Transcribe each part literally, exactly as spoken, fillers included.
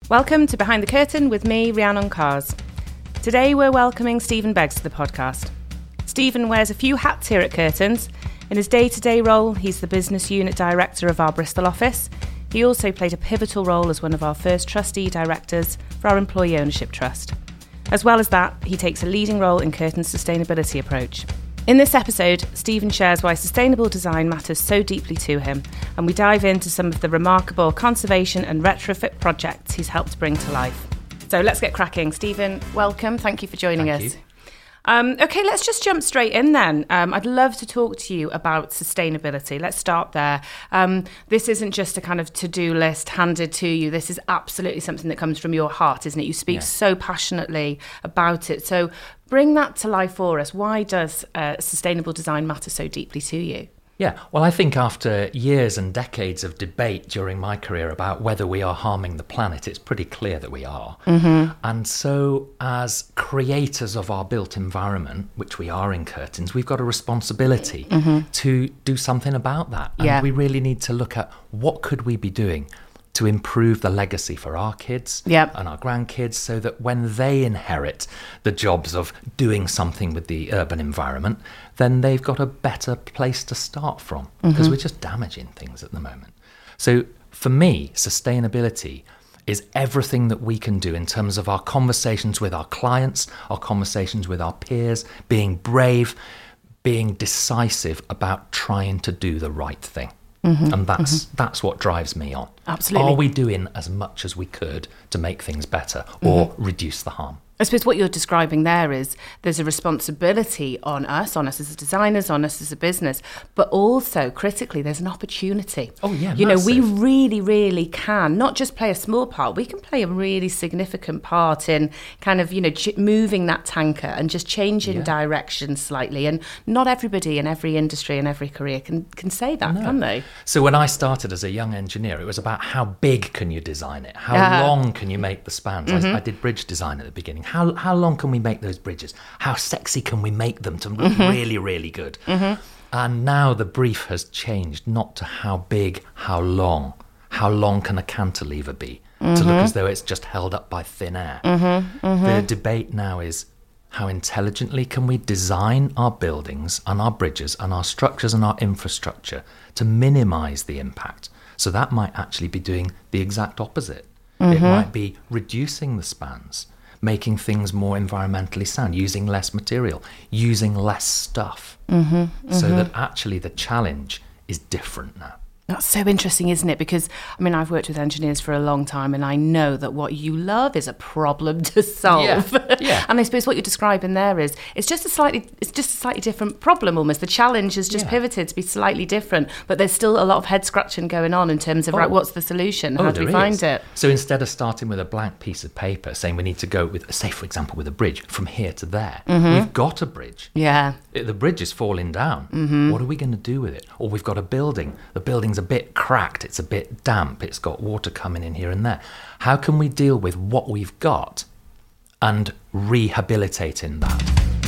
Welcome to Behind the Curtain with me, Rhiannon Cars. Today we're welcoming Stephen Beggs to the podcast. Stephen wears a few hats here at Curtains. In his day-to-day role, he's the business unit director of our Bristol office. He also played a pivotal role as one of our first trustee directors for our Employee Ownership Trust. As well as that, he takes a leading role in Curtains' sustainability approach. In this episode, Stephen shares why sustainable design matters so deeply to him, and we dive into some of the remarkable conservation and retrofit projects he's helped bring to life. So let's get cracking. Stephen, welcome. Thank you for joining Thank us. You. Um, okay, let's just jump straight in then. Um, I'd love to talk to you about sustainability. Let's start there. Um, this isn't just a kind of to-do list handed to you. This is absolutely something that comes from your heart, isn't it? You speak yeah. so passionately about it. So bring that to life for us. Why does uh, sustainable design matter so deeply to you? Yeah, well, I think after years and decades of debate during my career about whether we are harming the planet, it's pretty clear that we are. Mm-hmm. And so as creators of our built environment, which we are in Curtains, we've got a responsibility mm-hmm. to do something about that. And yeah. we really need to look at what could we be doing to improve the legacy for our kids yep. and our grandkids, so that when they inherit the jobs of doing something with the urban environment, then they've got a better place to start from, because mm-hmm. we're just damaging things at the moment. So for me, sustainability is everything that we can do in terms of our conversations with our clients, our conversations with our peers, being brave, being decisive about trying to do the right thing. Mm-hmm, and that's mm-hmm. that's what drives me on. Absolutely. Are we doing as much as we could to make things better or mm-hmm. reduce the harm? I suppose what you're describing there is there's a responsibility on us, on us as designers, on us as a business, but also critically there's an opportunity. Oh yeah, You massive. know, we really, really can not just play a small part, we can play a really significant part in kind of, you know, ch- moving that tanker and just changing yeah. direction slightly. And not everybody in every industry and every career can, can say that, no. can they? So when I started as a young engineer, it was about how big can you design it? How uh, long can you make the spans? Mm-hmm. I, I did bridge design at the beginning. How how long can we make those bridges? How sexy can we make them to look mm-hmm. really, really good? Mm-hmm. And now the brief has changed, not to how big, how long. How long can a cantilever be? Mm-hmm. To look as though it's just held up by thin air. Mm-hmm. Mm-hmm. The debate now is how intelligently can we design our buildings and our bridges and our structures and our infrastructure to minimise the impact. So that might actually be doing the exact opposite. Mm-hmm. It might be reducing the spans, making things more environmentally sound, using less material, using less stuff, mm-hmm, mm-hmm. so that actually the challenge is different now. That's so interesting, isn't it? Because, I mean, I've worked with engineers for a long time and I know that what you love is a problem to solve. Yeah, yeah. And I suppose what you're describing there is, it's just a slightly it's just a slightly different problem almost. The challenge has just yeah. pivoted to be slightly different, but there's still a lot of head scratching going on in terms of, oh. right, what's the solution? How oh, do we find is. it? So instead of starting with a blank piece of paper, saying we need to go with, say, for example, with a bridge from here to there, mm-hmm. we've got a bridge. Yeah. It, the bridge is falling down. Mm-hmm. What are we going to do with it? Or we've got a building. The building's a bit cracked. It's a bit damp, it's got water coming in here and there. How can we deal with what we've got and rehabilitating that?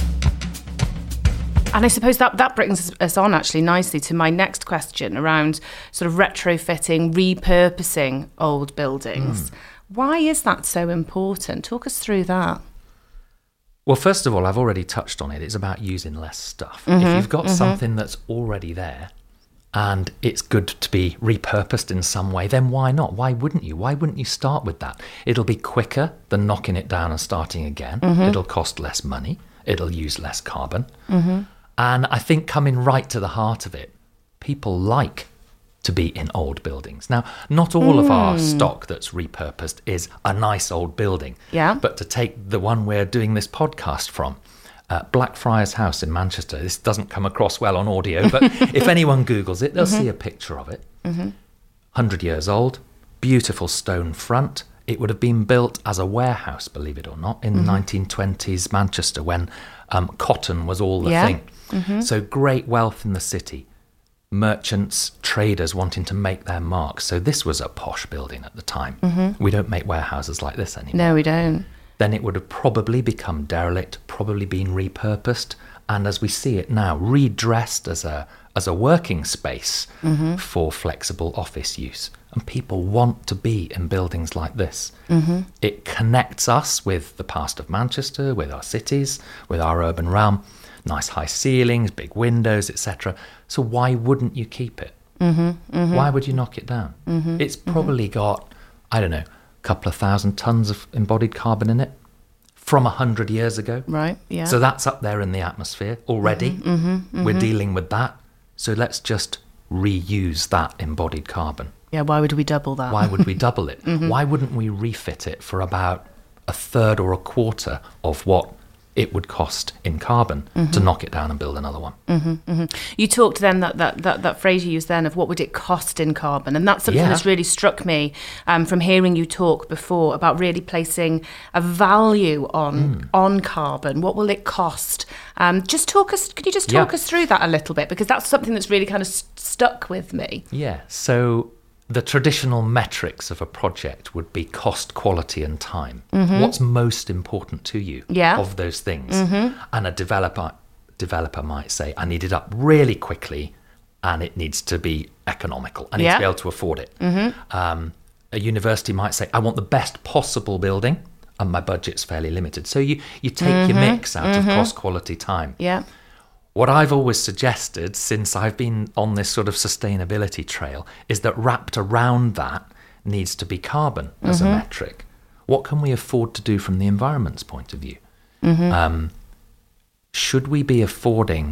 And I suppose that, that brings us on actually nicely to my next question around sort of retrofitting, repurposing old buildings. Mm. Why is that so important? Talk us through that. Well, first of all, I've already touched on it. It's about using less stuff. Mm-hmm, if you've got mm-hmm. something that's already there, and it's good to be repurposed in some way, then why not? Why wouldn't you? Why wouldn't you start with that? It'll be quicker than knocking it down and starting again. Mm-hmm. It'll cost less money. It'll use less carbon. Mm-hmm. And I think coming right to the heart of it, people like to be in old buildings. Now, not all mm. of our stock that's repurposed is a nice old building. Yeah. But to take the one we're doing this podcast from, Uh, Blackfriars House in Manchester. This doesn't come across well on audio, but if anyone Googles it, they'll mm-hmm. see a picture of it. Mm-hmm. one hundred years old, beautiful stone front. It would have been built as a warehouse, believe it or not, in mm-hmm. the nineteen twenties Manchester, when um, cotton was all the yeah. thing. Mm-hmm. So great wealth in the city. Merchants, traders wanting to make their mark. So this was a posh building at the time. Mm-hmm. We don't make warehouses like this anymore. No, we don't. Then it would have probably become derelict, probably been repurposed, and as we see it now, redressed as a as a working space mm-hmm. for flexible office use. And people want to be in buildings like this. Mm-hmm. It connects us with the past of Manchester, with our cities, with our urban realm. Nice high ceilings, big windows, et cetera. So why wouldn't you keep it? Mm-hmm, mm-hmm. Why would you knock it down? Mm-hmm, it's probably mm-hmm. got, I don't know, a couple of thousand tons of embodied carbon in it from a hundred years ago. Right, yeah. So that's up there in the atmosphere already. Mm-hmm, mm-hmm, mm-hmm. We're dealing with that. So let's just reuse that embodied carbon. Yeah, why would we double that? Why would we double it? Mm-hmm. Why wouldn't we refit it for about a third or a quarter of what it would cost in carbon mm-hmm. to knock it down and build another one? Mm-hmm, mm-hmm. You talked then, that, that, that, that phrase you used then of what would it cost in carbon? And that's something yeah. that's really struck me um, from hearing you talk before about really placing a value on mm. on carbon. What will it cost? Um, just talk us, could you just talk yeah. us through that a little bit? Because that's something that's really kind of st- stuck with me. Yeah, so the traditional metrics of a project would be cost, quality and time. Mm-hmm. What's most important to you yeah. of those things? Mm-hmm. And a developer developer might say, I need it up really quickly and it needs to be economical. I need yeah. to be able to afford it. Mm-hmm. Um, a university might say, I want the best possible building and my budget's fairly limited. So you, you take mm-hmm. your mix out mm-hmm. of cost, quality, time. Yeah. What I've always suggested since I've been on this sort of sustainability trail is that wrapped around that needs to be carbon as mm-hmm. a metric. What can we afford to do from the environment's point of view? Mm-hmm. Um, should we be affording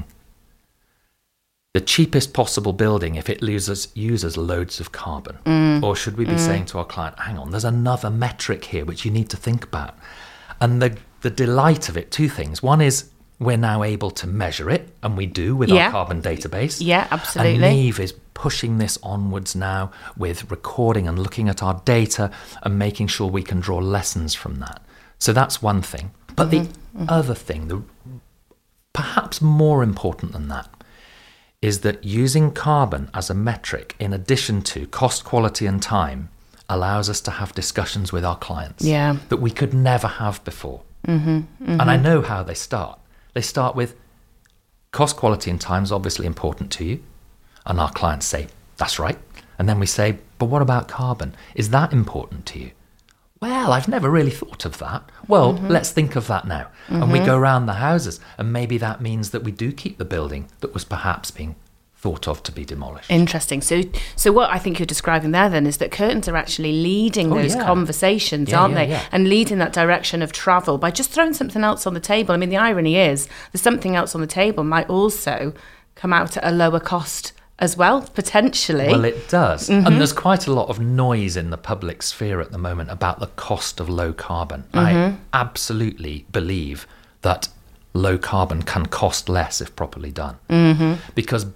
the cheapest possible building if it loses, uses loads of carbon? Mm. Or should we be mm. saying to our client, hang on, there's another metric here which you need to think about? And the, the delight of it, two things. One is, we're now able to measure it, and we do with yeah. our carbon database. Yeah, absolutely. And Neve is pushing this onwards now with recording and looking at our data and making sure we can draw lessons from that. So that's one thing. But mm-hmm. the mm-hmm. other thing, the perhaps more important than that, is that using carbon as a metric in addition to cost, quality and time allows us to have discussions with our clients yeah. that we could never have before. Mm-hmm. Mm-hmm. And I know how they start. They start with cost, quality and time is obviously important to you. And our clients say, that's right. And then we say, but what about carbon? Is that important to you? Well, I've never really thought of that. Well, mm-hmm. let's think of that now. Mm-hmm. And we go around the houses, and maybe that means that we do keep the building that was perhaps being thought of to be demolished. Interesting. So so what I think you're describing there then is that curtains are actually leading oh, those yeah. conversations, yeah, aren't yeah, they? Yeah. And leading that direction of travel by just throwing something else on the table. I mean, the irony is there's something else on the table might also come out at a lower cost as well, potentially. Well, it does. Mm-hmm. And there's quite a lot of noise in the public sphere at the moment about the cost of low carbon. Mm-hmm. I absolutely believe that low carbon can cost less if properly done. Mm-hmm. Because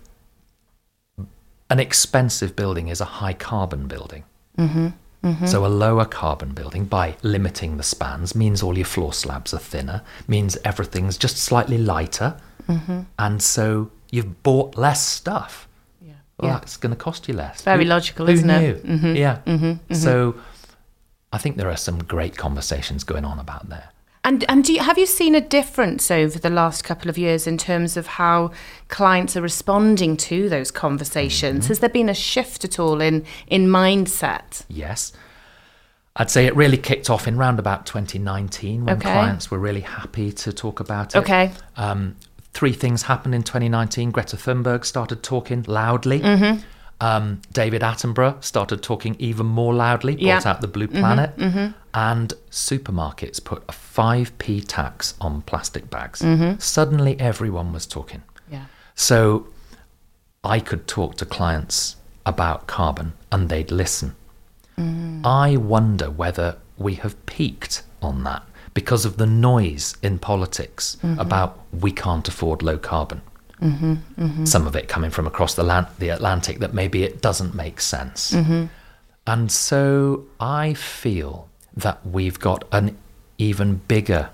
an expensive building is a high carbon building. Mm-hmm. Mm-hmm. So a lower carbon building, by limiting the spans, means all your floor slabs are thinner, means everything's just slightly lighter. Mm-hmm. And so you've bought less stuff. Well, yeah. that's going to cost you less. Very who, logical, who isn't knew? it? Mm-hmm. Yeah. Mm-hmm. Mm-hmm. So I think there are some great conversations going on about there. And and do you, have you seen a difference over the last couple of years in terms of how clients are responding to those conversations? Mm-hmm. Has there been a shift at all in, in mindset? Yes. I'd say it really kicked off in round about twenty nineteen when okay. clients were really happy to talk about it. Okay. Um, Three things happened in twenty nineteen. Greta Thunberg started talking loudly. Mm-hmm. Um, David Attenborough started talking even more loudly, brought yeah. out the Blue Planet. Mm-hmm. Mm-hmm. And supermarkets put a five p tax on plastic bags. Mm-hmm. Suddenly everyone was talking. Yeah. So I could talk to clients about carbon and they'd listen. Mm. I wonder whether we have peaked on that, because of the noise in politics mm-hmm. about we can't afford low carbon. Mm-hmm, mm-hmm. Some of it coming from across the, land, the Atlantic that maybe it doesn't make sense. Mm-hmm. And so I feel that we've got an even bigger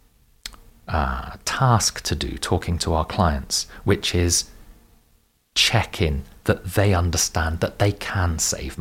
uh, task to do talking to our clients, which is check in that they understand that they can save money.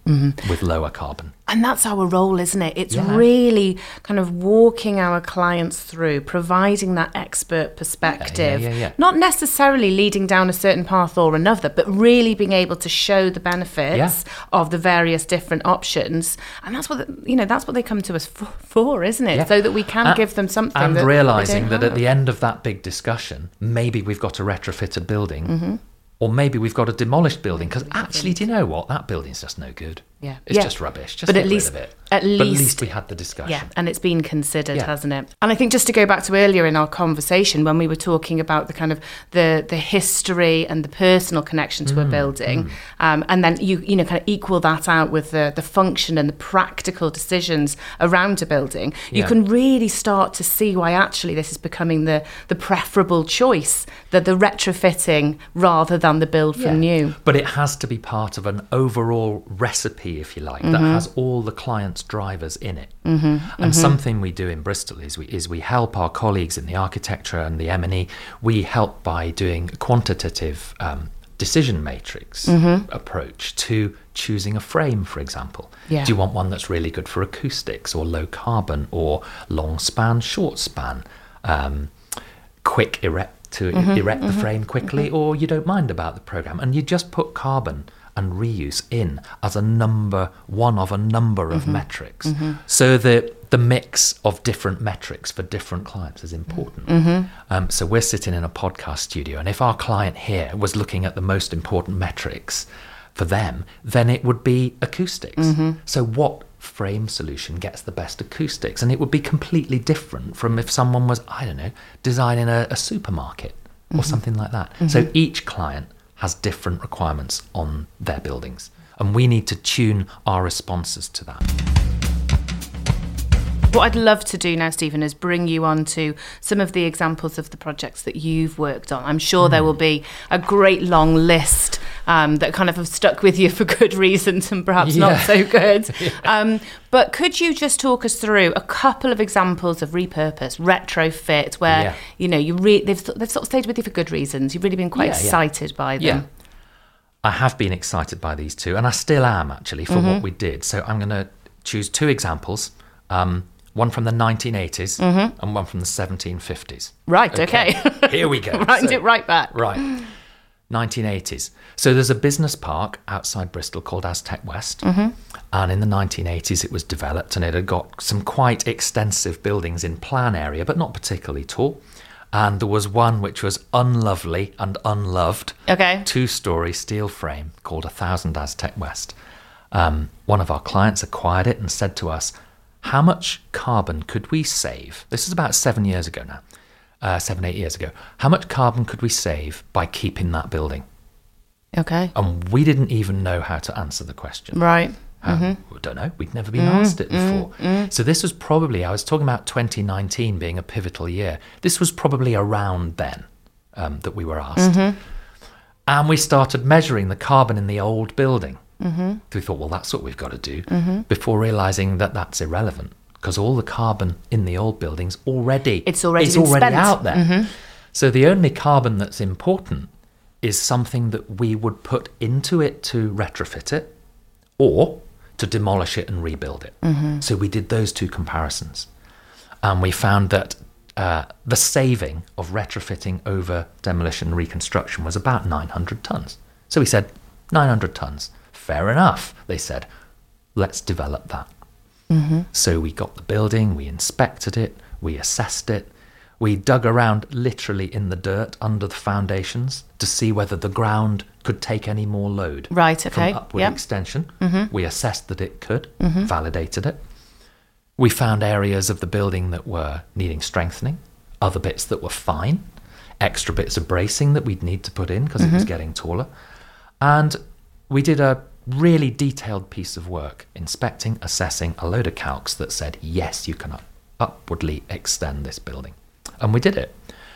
mm-hmm. with lower carbon. And that's our role, isn't it? It's Yeah. really kind of walking our clients through, providing that expert perspective, Yeah, yeah, yeah, yeah. not necessarily leading down a certain path or another, but really being able to show the benefits Yeah. of the various different options. And that's what, the, you know, that's what they come to us for, for isn't it? Yeah. So that we can And- give them something. And that realising they that don't at the end of that big discussion, maybe we've got a retrofitted building, Mm-hmm. or maybe we've got a demolished building. Because actually, do you know what? That building's just no good. Yeah. It's Yeah. just rubbish. Just But get at least- rid of it. at But at least- least we had the discussion. Yeah, and it's been considered, Yeah. hasn't it? And I think just to go back to earlier in our conversation when we were talking about the kind of the the history and the personal connection to Mm, a building, um, and then you you know kind of equal that out with the the function and the practical decisions around a building, you Yeah. can really start to see why actually this is becoming the the preferable choice, the the retrofitting rather than the build from Yeah. new. But it has to be part of an overall recipe, if you like, that Mm-hmm. has all the client's drivers in it. Mm-hmm. And something we do in Bristol is we is we help our colleagues in the architecture and the M and E. We help by doing a quantitative um, decision matrix Mm-hmm. approach to choosing a frame, for example. Yeah. Do you want one that's really good for acoustics or low carbon or long span, short span, um, quick erect to Mm-hmm. erect the frame quickly, or you don't mind about the program, and you just put carbon and reuse in as a number one of a number of metrics, so that the mix of different metrics for different clients is important. Um, so we're sitting in a podcast studio, and if our client here was looking at the most important metrics for them, then it would be acoustics. So what frame solution gets the best acoustics? And it would be completely different from if someone was, I don't know, designing a, a supermarket or something like that. So each client has different requirements on their buildings, and we need to tune our responses to that. What I'd love to do now, Stephen, is bring you on to some of the examples of the projects that you've worked on. I'm sure mm. there will be a great long list um, that kind of have stuck with you for good reasons and perhaps yeah. not so good. yeah. um, but could you just talk us through a couple of examples of repurpose, retrofit, where yeah. you know you re- they've they've sort of stayed with you for good reasons. You've really been quite yeah, excited yeah. by them. Yeah. I have been excited by these two, and I still am actually for mm-hmm. what we did. So I'm going to choose two examples. Um, One from the nineteen eighties mm-hmm. and one from the seventeen fifties. Right, okay. okay. Here we go. Wind so, it right back. Right. nineteen eighties. So there's a business park outside Bristol called Aztec West. Mm-hmm. And in the nineteen eighties it was developed, and it had got some quite extensive buildings in plan area, but not particularly tall. And there was one which was unlovely and unloved. Okay. Two-storey steel frame called one thousand Aztec West. Um, one of our clients acquired it and said to us, how much carbon could we save? This is about seven years ago now, uh, seven, eight years ago. How much carbon could we save by keeping that building? Okay. And we didn't even know how to answer the question. Right. Um, mm-hmm. We don't know. We'd never been mm, asked it before. Mm, mm. So this was probably, I was talking about twenty nineteen being a pivotal year. This was probably around then um, that we were asked. Mm-hmm. And we started measuring the carbon in the old building. Mm-hmm. We thought, well, that's what we've got to do, mm-hmm. before realising that that's irrelevant, because all the carbon in the old buildings already, it's already, it's been already spent. out there. Mm-hmm. So the only carbon that's important is something that we would put into it to retrofit it or to demolish it and rebuild it. Mm-hmm. So we did those two comparisons, and we found that uh, the saving of retrofitting over demolition and reconstruction was about nine hundred tonnes. So we said, nine hundred tonnes. Fair enough, they said, let's develop that. Mm-hmm. So we got the building, we inspected it, we assessed it, we dug around literally in the dirt under the foundations to see whether the ground could take any more load right, okay. from upward yep. extension. Mm-hmm. We assessed that it could, mm-hmm. validated it. We found areas of the building that were needing strengthening, other bits that were fine, extra bits of bracing that we'd need to put in because mm-hmm. it was getting taller. And we did a really detailed piece of work, inspecting, assessing a load of calcs that said, yes, you can up- upwardly extend this building. And we did it.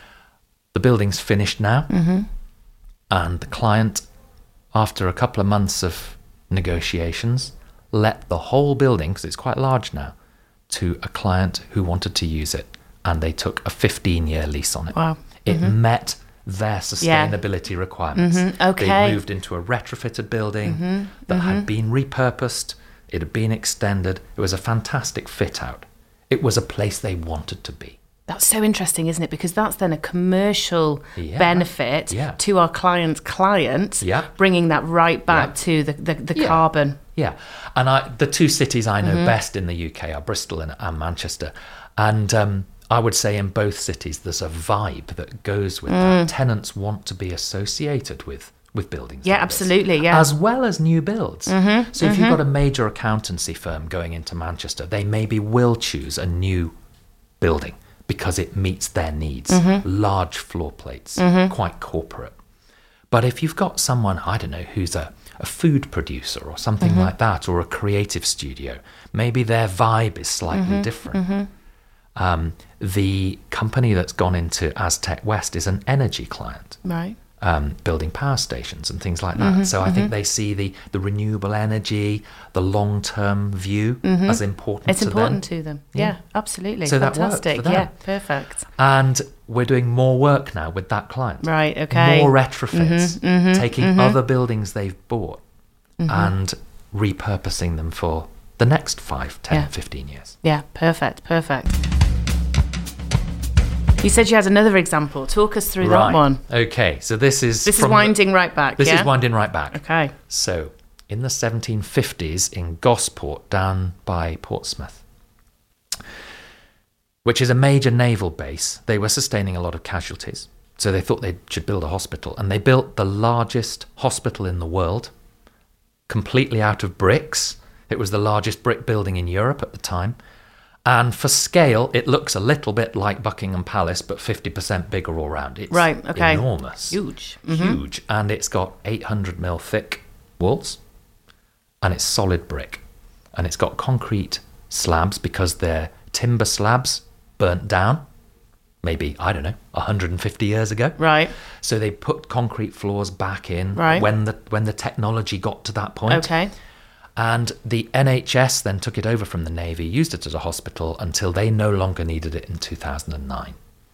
The building's finished now, mm-hmm. and the client, after a couple of months of negotiations, let the whole building, because it's quite large now, to a client who wanted to use it, and they took a fifteen-year lease on it. Wow. It mm-hmm. met their sustainability yeah. requirements. Mm-hmm. Okay. They moved into a retrofitted building mm-hmm. that mm-hmm. had been repurposed. It had been extended. It was a fantastic fit out. It was a place they wanted to be. That's so interesting, isn't it? Because that's then a commercial yeah. benefit yeah. to our client's client, yeah. bringing that right back yeah. to the, the, the yeah. carbon. Yeah. And I, the two cities I know mm-hmm. best in the U K are Bristol and, and Manchester. And um, I would say in both cities there's a vibe that goes with mm. that. Tenants want to be associated with with buildings. Yeah, like absolutely, this, yeah. as well as new builds. Mm-hmm, so if mm-hmm. you've got a major accountancy firm going into Manchester, they maybe will choose a new building because it meets their needs. Mm-hmm. Large floor plates, mm-hmm. quite corporate. But if you've got someone, I don't know, who's a, a food producer or something mm-hmm. like that, or a creative studio, maybe their vibe is slightly mm-hmm, different. Mm-hmm. Um, the company that's gone into Aztec West is an energy client. Right. Um, building power stations and things like that. Mm-hmm, so I mm-hmm. think they see the, the renewable energy, the long-term view mm-hmm. as important it's to them. It's important to them. Yeah, yeah absolutely. So Fantastic. That worked for them. Yeah, perfect. And we're doing more work now with that client. Right, okay. More retrofits, mm-hmm, mm-hmm, taking mm-hmm. other buildings they've bought mm-hmm. and repurposing them for the next five, ten, yeah. fifteen years. Yeah, perfect, perfect. You said you had another example. Talk us through right. that one. Okay, so this is... This is winding the, right back, This yeah? is winding right back. Okay. So, in the seventeen fifties in Gosport, down by Portsmouth, which is a major naval base, they were sustaining a lot of casualties. So they thought they should build a hospital. And they built the largest hospital in the world, completely out of bricks. It was the largest brick building in Europe at the time. And for scale, it looks a little bit like Buckingham Palace, but fifty percent bigger all round. It's right, okay. enormous. Huge. Mm-hmm. Huge. And it's got eight hundred mil thick walls. And it's solid brick. And it's got concrete slabs because they're timber slabs burnt down. Maybe, I don't know, one hundred fifty years ago. Right. So they put concrete floors back in right. when the when the technology got to that point. Okay. And the N H S then took it over from the Navy, used it as a hospital until they no longer needed it in two thousand nine.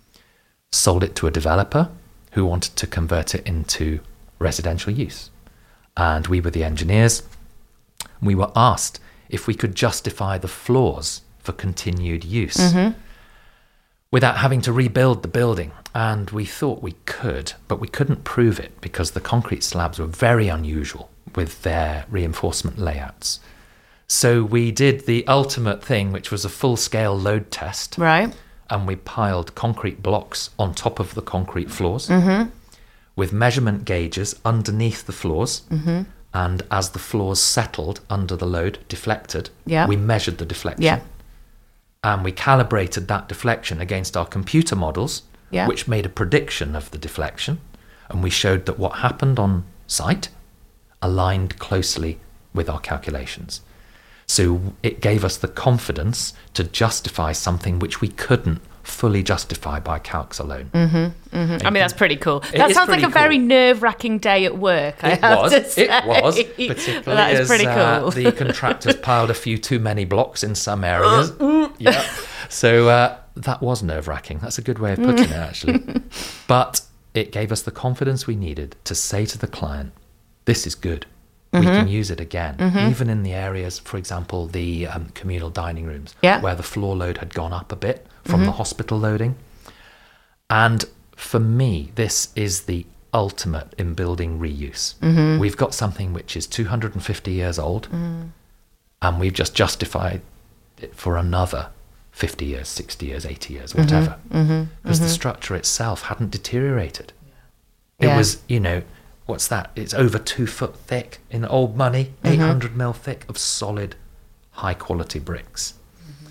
Sold it to a developer who wanted to convert it into residential use. And we were the engineers. We were asked if we could justify the floors for continued use mm-hmm. without having to rebuild the building. And we thought we could, but we couldn't prove it because the concrete slabs were very unusual with their reinforcement layouts. So we did the ultimate thing, which was a full-scale load test. Right. And we piled concrete blocks on top of the concrete floors mm-hmm. with measurement gauges underneath the floors. Mm-hmm. And as the floors settled under the load, deflected, yeah. we measured the deflection. Yeah. And we calibrated that deflection against our computer models, yeah. which made a prediction of the deflection. And we showed that what happened on site aligned closely with our calculations. So it gave us the confidence to justify something which we couldn't fully justify by calcs alone. Mm-hmm, mm-hmm. I mean, that's pretty cool. It that sounds like a cool. very nerve-wracking day at work, I it have was, to say. It was, particularly that is as pretty cool. uh, the contractors piled a few too many blocks in some areas. yeah. So uh, that was nerve-wracking. That's a good way of putting it, actually. But it gave us the confidence we needed to say to the client, this is good. We mm-hmm. can use it again, mm-hmm. even in the areas, for example, the um, communal dining rooms, yeah. where the floor load had gone up a bit from mm-hmm. the hospital loading. And for me, this is the ultimate in building reuse. Mm-hmm. We've got something which is two hundred fifty years old, mm. and we've just justified it for another fifty years, sixty years, eighty years, whatever. Because mm-hmm. mm-hmm. the structure itself hadn't deteriorated. Yeah. It Yeah. was, you know, what's that? It's over two foot thick in old money, mm-hmm. eight hundred mil thick of solid, high quality bricks. Mm-hmm.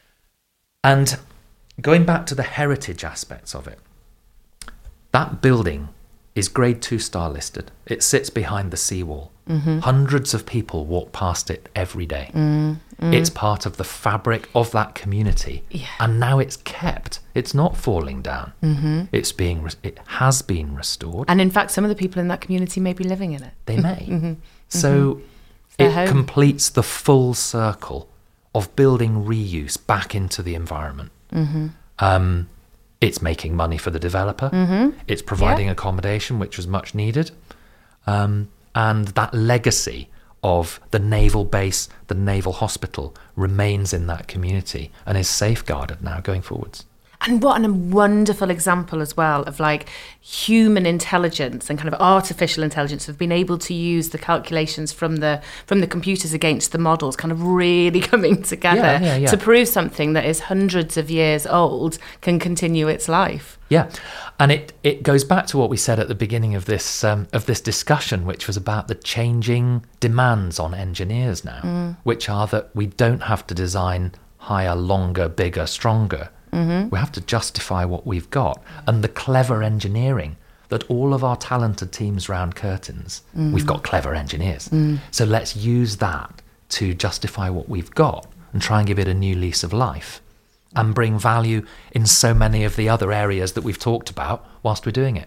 And going back to the heritage aspects of it, that building is grade two star listed. It sits behind the seawall. Mm-hmm. Hundreds of people walk past it every day. Mm-hmm. It's part of the fabric of that community. Yeah. And now it's kept. It's not falling down. Mm-hmm. It's being, re- it has been restored. And in fact, some of the people in that community may be living in it. They may. mm-hmm. So Their it home. completes the full circle of building reuse back into the environment. Mm-hmm. Um, It's making money for the developer. Mm-hmm. It's providing Yeah. accommodation, which was much needed. Um, and that legacy of the naval base, the naval hospital, remains in that community and is safeguarded now going forwards. And what a wonderful example as well of like human intelligence and kind of artificial intelligence have been able to use the calculations from the from the computers against the models kind of really coming together Yeah, yeah, yeah. to prove something that is hundreds of years old can continue its life. Yeah, and it, it goes back to what we said at the beginning of this um, of this discussion, which was about the changing demands on engineers now, mm. which are that we don't have to design higher, longer, bigger, stronger. Mm-hmm. We have to justify what we've got. And the clever engineering that all of our talented teams round curtains, mm. we've got clever engineers. Mm. So let's use that to justify what we've got and try and give it a new lease of life and bring value in so many of the other areas that we've talked about whilst we're doing it.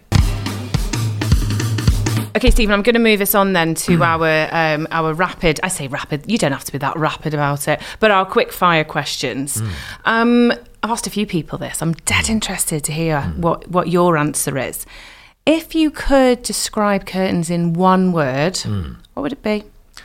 Okay, Stephen, I'm going to move us on then to our um, our rapid, I say rapid, you don't have to be that rapid about it, but our quick fire questions. Mm. Um, I've asked a few people this. I'm dead interested to hear mm. what, what your answer is. If you could describe curtains in one word, mm. what would it be?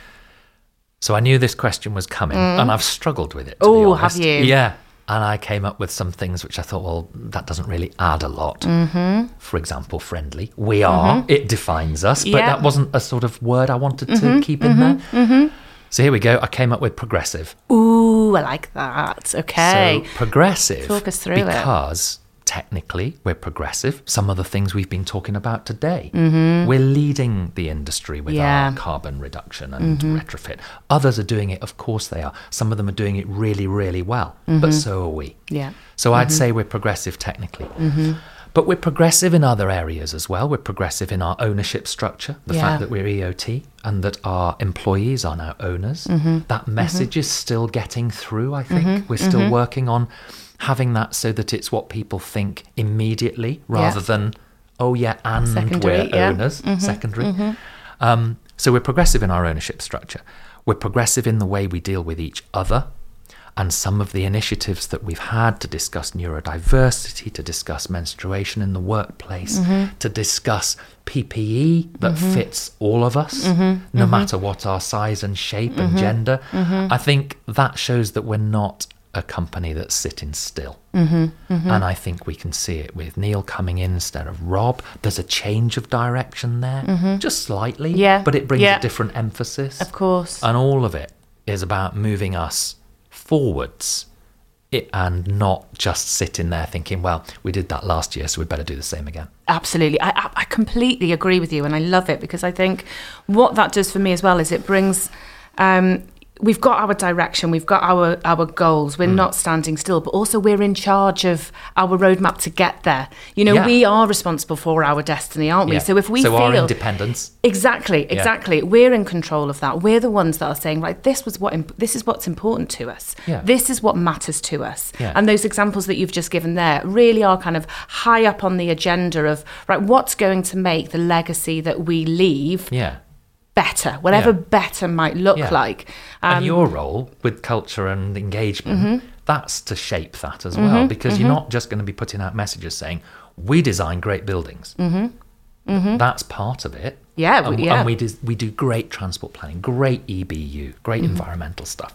So I knew this question was coming mm. and I've struggled with it, to Oh, be honest. have you? Yeah. And I came up with some things which I thought, well, that doesn't really add a lot. Mm-hmm. For example, friendly. We are. Mm-hmm. It defines us. But yeah. that wasn't a sort of word I wanted mm-hmm. to keep in mm-hmm. there. Mm-hmm. So here we go. I came up with progressive. Ooh, I like that. Okay. So progressive. Talk us through because it. Because technically we're progressive. Some of the things we've been talking about today. Mm-hmm. We're leading the industry with yeah. our carbon reduction and mm-hmm. retrofit. Others are doing it, of course they are. Some of them are doing it really, really well. Mm-hmm. But so are we. Yeah. So mm-hmm. I'd say we're progressive technically. Mm-hmm. But we're progressive in other areas as well. We're progressive in our ownership structure, the yeah. fact that we're E O T and that our employees are now owners. Mm-hmm. That message mm-hmm. is still getting through, I think. Mm-hmm. We're still mm-hmm. working on having that so that it's what people think immediately rather yeah. than, oh yeah, and secondary, we're yeah. owners, mm-hmm. secondary. Mm-hmm. Um, so we're progressive in our ownership structure. We're progressive in the way we deal with each other. And some of the initiatives that we've had to discuss neurodiversity, to discuss menstruation in the workplace, mm-hmm. to discuss P P E that mm-hmm. fits all of us, mm-hmm. no mm-hmm. matter what our size and shape mm-hmm. and gender. Mm-hmm. I think that shows that we're not a company that's sitting still. Mm-hmm. Mm-hmm. And I think we can see it with Neil coming in instead of Rob. There's a change of direction there, mm-hmm. just slightly, yeah. but it brings yeah. a different emphasis. Of course. And all of it is about moving us forwards it, and not just sitting there thinking, well, we did that last year, so we'd better do the same again. Absolutely. I, I completely agree with you, and I love it because I think what that does for me as well is it brings... Um, we've got our direction, we've got our, our goals, we're mm. not standing still, but also we're in charge of our roadmap to get there. You know, yeah. we are responsible for our destiny, aren't we? Yeah. So if we so feel... our independence. Exactly, exactly. Yeah. We're in control of that. We're the ones that are saying, right, this was what imp- this is what's important to us. Yeah. This is what matters to us. Yeah. And those examples that you've just given there really are kind of high up on the agenda of, right, what's going to make the legacy that we leave yeah. better, whatever yeah. better might look yeah. like. Um, and your Mm-hmm. role with culture and engagement, mm-hmm. that's to shape that as well, mm-hmm. because mm-hmm. you're not just going to be putting out messages saying, we design great buildings. Mm-hmm. Mm-hmm. That's part of it. Yeah, and, yeah. and we, do, we do great transport planning, great E B U, great mm-hmm. environmental stuff.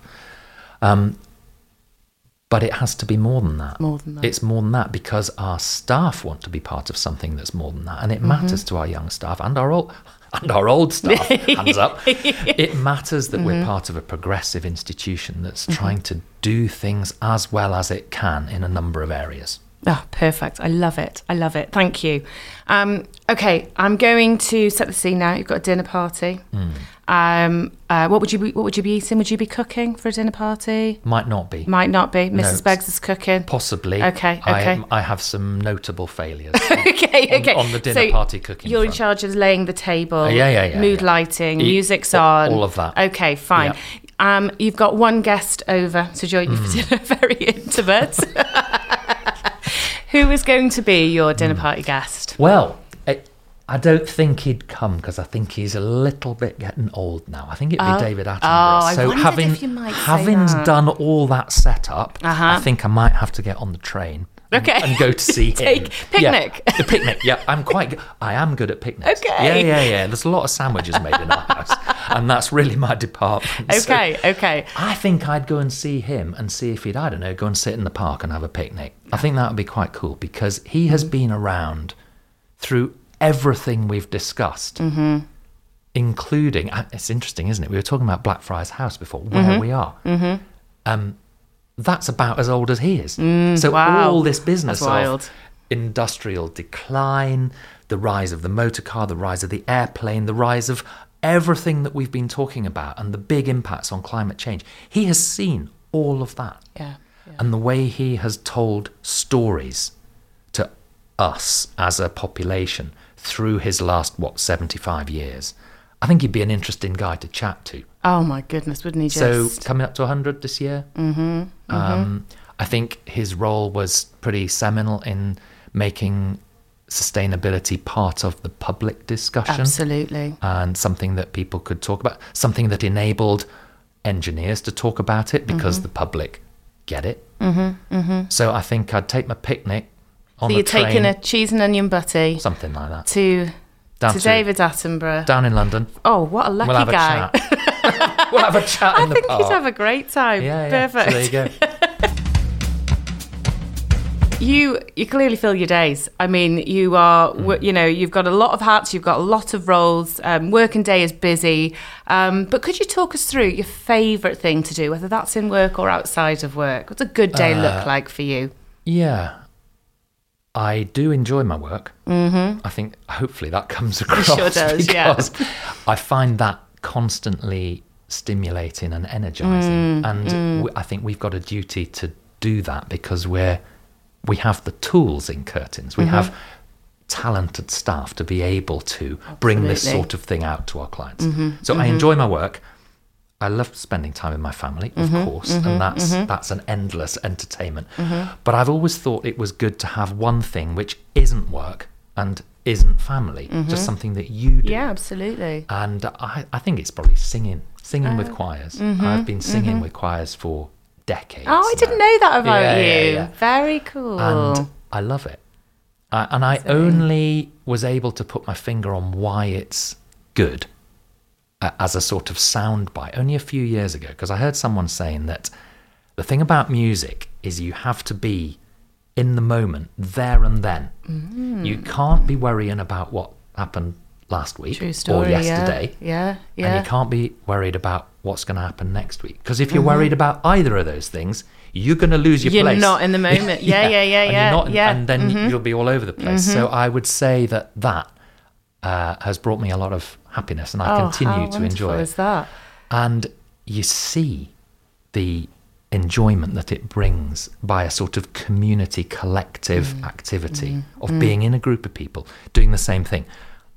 Um, but it has to be more than that. More than that. It's more than that because our staff want to be part of something that's more than that. And it mm-hmm. matters to our young staff and our old... and our old staff, hands up. It matters that mm-hmm. we're part of a progressive institution that's mm-hmm. trying to do things as well as it can in a number of areas. Oh, perfect. I love it. I love it. Thank you. Um, okay, I'm going to set the scene now. You've got a dinner party. Mm. Um, uh, what would you be, what would you be eating? Would you be cooking for a dinner party? Might not be. Might not be. Missus No, Beggs is cooking. Possibly. Okay, I, okay. I have some notable failures. okay, okay. On, on the dinner so party cooking You're front. in charge of laying the table. Uh, yeah, yeah, yeah. Mood yeah. lighting, E- music's all, on. All of that. Okay, fine. Yeah. Um, you've got one guest over to join you Mm. for dinner. Very intimate. Who is going to be your dinner party guest? Well, it, I don't think he'd come because I think he's a little bit getting old now. I think it'd be Oh. David Attenborough. Oh, I so wondered having if you might say having that. done all that setup, Uh-huh. I think I might have to get on the train Okay. and, and go to see him. Take picnic. Yeah, the picnic. Yeah, I'm quite. Good. I am good at picnics. Okay. Yeah, yeah, yeah. There's a lot of sandwiches made in our house, and that's really my department. Okay, so okay. I think I'd go and see him and see if he'd, I don't know, go and sit in the park and have a picnic. I think that would be quite cool because he has been around through everything we've discussed, mm-hmm. including. It's interesting, isn't it? We were talking about Blackfriars House before, where mm-hmm. we are. Mm-hmm. Um, that's about as old as he is. Mm, so wow. all this business That's wild. of industrial decline, the rise of the motor car, the rise of the airplane, the rise of everything that we've been talking about and the big impacts on climate change. He has seen all of that. Yeah, yeah. And the way he has told stories to us as a population through his last, what, seventy-five years, I think he'd be an interesting guy to chat to. Oh my goodness, wouldn't he just... So coming up to one hundred this year. Mm-hmm, mm-hmm. Um, I think his role was pretty seminal in making sustainability part of the public discussion. Absolutely. And something that people could talk about, something that enabled engineers to talk about it because mm-hmm. the public get it. Mm-hmm, mm-hmm. So I think I'd take my picnic on so the you're train. taking a cheese and onion butty. Something like that. To, down to to David Attenborough. Down in London. Oh, what a lucky we'll have guy. A chat. we'll have a chat I in the think park. you'd have a great time. Yeah, yeah. Perfect. So there you go. You you clearly fill your days. I mean, you are, mm. you know, you've got a lot of hats, you've got a lot of roles, um, working day is busy. Um, but could you talk us through your favourite thing to do, whether that's in work or outside of work? What's a good day uh, look like for you? Yeah. I do enjoy my work. Mm-hmm. I think hopefully that comes across. It sure does, because yeah. I find that constantly stimulating and energising. Mm, and mm. We, I think we've got a duty to do that because we're we have the tools in Curtins. We mm-hmm. have talented staff to be able to Absolutely. Bring this sort of thing out to our clients. Mm-hmm. So mm-hmm. I enjoy my work. I love spending time with my family, of mm-hmm. course, mm-hmm. and that's mm-hmm. that's an endless entertainment. Mm-hmm. But I've always thought it was good to have one thing which isn't work and isn't family, mm-hmm. just something that you do. Yeah, absolutely. And I, I think it's probably singing, singing uh, with choirs. Mm-hmm. I've been singing mm-hmm. with choirs for decades. Oh, I didn't know that about yeah, you. Yeah, yeah. Very cool. And I love it. Uh, and I Sorry. only was able to put my finger on why it's good uh, as a sort of soundbite only a few years ago, because I heard someone saying that the thing about music is you have to be in the moment, there and then. Mm. You can't be worrying about what happened last week True story, or yesterday. Yeah, yeah, yeah. And you can't be worried about what's going to happen next week. Because if you're mm-hmm. worried about either of those things, you're going to lose your you're place. You're not in the moment. Yeah, yeah, yeah, yeah. And, yeah, you're not in, yeah. and then mm-hmm. you'll be all over the place. Mm-hmm. So I would say that that uh, has brought me a lot of happiness, and I oh, continue how to enjoy it. Is that? And you see the enjoyment that it brings by a sort of community collective mm. activity mm. of mm. being in a group of people doing the same thing,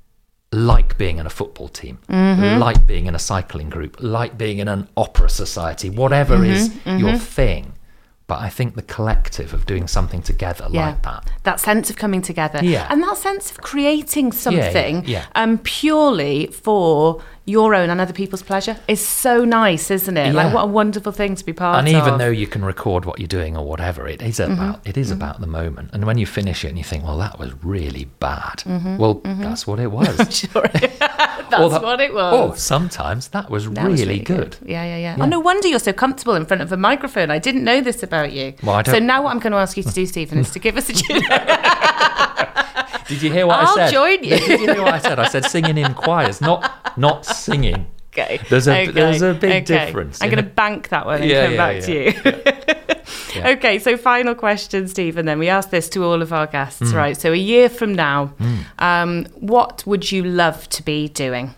like being in a football team, mm-hmm. like being in a cycling group, like being in an opera society, whatever mm-hmm. is mm-hmm. your thing. But I think the collective of doing something together yeah. like that. That sense of coming together. Yeah. And that sense of creating something yeah, yeah, yeah. Um, purely for your own and other people's pleasure is so nice, isn't it? Yeah. Like, what a wonderful thing to be part and of. And even though you can record what you're doing or whatever, it is about mm-hmm. it is mm-hmm. about the moment. And when you finish it and you think, well, that was really bad. Mm-hmm. Well, mm-hmm. that's what it was. Sure. That's that, what it was. Or sometimes that was, that really, was really good. good. Yeah, yeah, yeah, yeah. Oh, no wonder you're so comfortable in front of a microphone. I didn't know this about you. Well, I don't... So now what I'm going to ask you to do, Stephen, is to give us a tune. Did you hear what I'll I said? I'll join you. Did you hear what I said? I said singing in choirs, not not singing. Okay. There's a okay. there's a big okay. difference. I'm going to bank that one and yeah, come yeah, back yeah. to you. Yeah. Yeah. Okay, so final question, Stephen, then. We ask this to all of our guests, mm. right? So a year from now, mm. um, what would you love to be doing?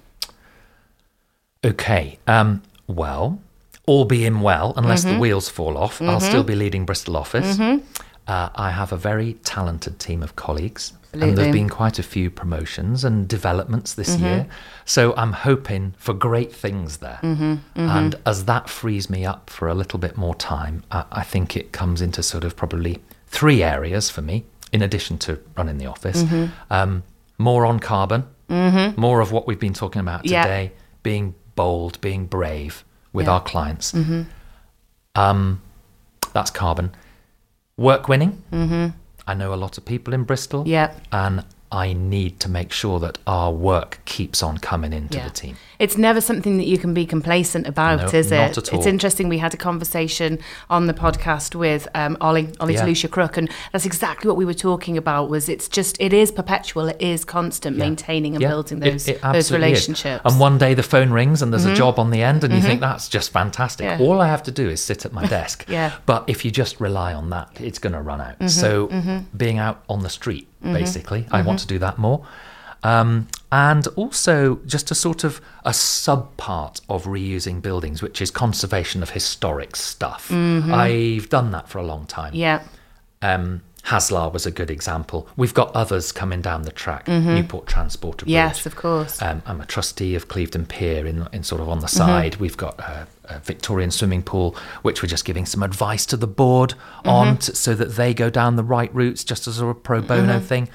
Okay, um, well, all being well, unless mm-hmm. the wheels fall off, mm-hmm. I'll still be leading Bristol office. Mm-hmm. Uh, I have a very talented team of colleagues. Absolutely. And there's been quite a few promotions and developments this mm-hmm. year. So I'm hoping for great things there. Mm-hmm. Mm-hmm. And as that frees me up for a little bit more time, I, I think it comes into sort of probably three areas for me, in addition to running the office. Mm-hmm. Um, more on carbon, mm-hmm. more of what we've been talking about today, yeah. being bold, being brave with yeah. our clients. Mm-hmm. Um, that's carbon. Work winning. Mm-hmm. I know a lot of people in Bristol. Yeah. And I need to make sure that our work keeps on coming into Yeah. the team. It's never something that you can be complacent about, No, is it? not at all. It's interesting. We had a conversation on the podcast with um, Ollie, Ollie Yeah. Toulouse Crook, and that's exactly what we were talking about. Was it's just it is perpetual, it is constant, Yeah. maintaining and Yeah, building it- those it those absolutely is. relationships. And one day the phone rings and there's a job on the end, and you think that's just fantastic. Yeah. All I have to do is sit at my desk. Yeah. But if you just rely on that, it's going to run out. So being out on the street, basically, I want to do that more. Um, and also just a sort of a sub part of reusing buildings, which is conservation of historic stuff. I've done that for a long time. Yeah. Um, Haslar was a good example. We've got others coming down the track. Newport Transporter Bridge. Yes, of course. Um, I'm a trustee of Clevedon Pier in, in sort of on the side. We've got a, a Victorian swimming pool, which we're just giving some advice to the board on to, so that they go down the right routes, just as a pro bono thing.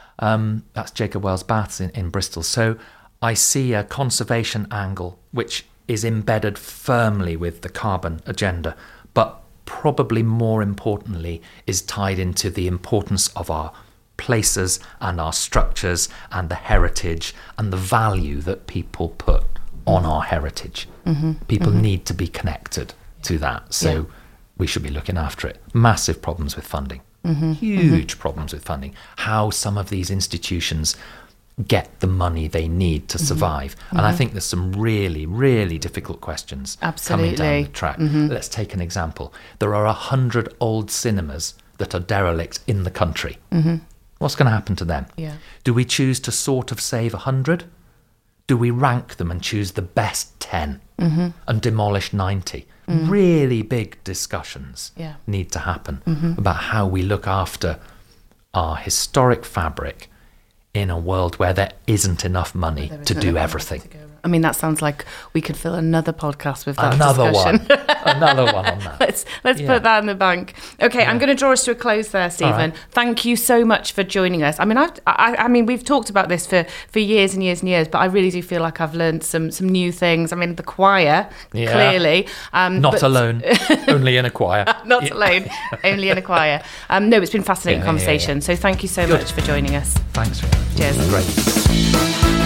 Um, that's Jacob Wells Baths in, in Bristol. So I see a conservation angle which is embedded firmly with the carbon agenda, but probably more importantly is tied into the importance of our places and our structures and the heritage and the value that people put on our heritage. Mm-hmm. People mm-hmm. need to be connected to that. So yeah. we should be looking after it. Massive problems with funding. Mm-hmm. Huge mm-hmm. problems with funding. How some of these institutions get the money they need to survive. Mm-hmm. And I think there's some really, really difficult questions Absolutely. coming down the track. Mm-hmm. Let's take an example. There are a hundred old cinemas that are derelict in the country. Mm-hmm. What's going to happen to them? Yeah. Do we choose to sort of save a hundred? Do we rank them and choose the best ten mm-hmm. and demolish ninety? Mm. Really big discussions yeah. need to happen mm-hmm. about how we look after our historic fabric in a world where there isn't enough money to do everything. I mean, that sounds like we could fill another podcast with that Another discussion. one. Another one on that. let's let's yeah. put that in the bank. Okay, yeah. I'm going to draw us to a close there, Stephen. Right. Thank you so much for joining us. I mean, I've, I, I mean, we've talked about this for, for years and years and years, but I really do feel like I've learned some some new things. I mean, the choir, yeah. clearly. Um, Not but, alone, only in a choir. Not yeah. alone, only in a choir. Um, no, it's been a fascinating yeah, conversation. Yeah, yeah. So thank you so Good. much for joining us. Thanks. Cheers. Great.